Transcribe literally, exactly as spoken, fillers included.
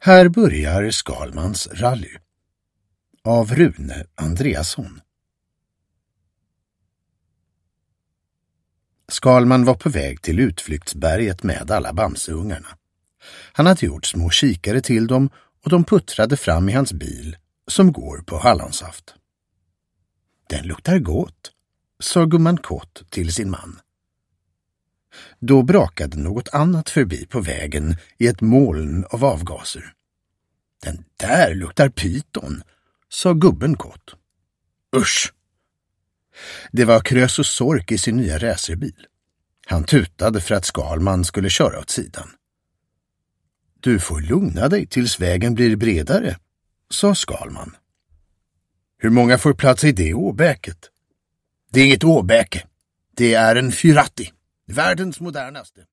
Här börjar Skalmans rally av Rune Andreasson. Skalman var på väg till utflyktsberget med alla bamseungarna. Han hade gjort små kikare till dem och de puttrade fram i hans bil som går på hallonsaft. Den luktar gott, sa gumman Kott till sin man. Då brakade något annat förbi på vägen i ett moln av avgaser. Den där luktar pyton, sa gubben Kott. Usch! Det var Krösus Sork i sin nya racerbil. Han tutade för att Skalman skulle köra åt sidan. Du får lugna dig tills vägen blir bredare, sa Skalman. Hur många får plats i det åbäket? Det är inget åbäke. Det är en Fyrati, världens modernaste.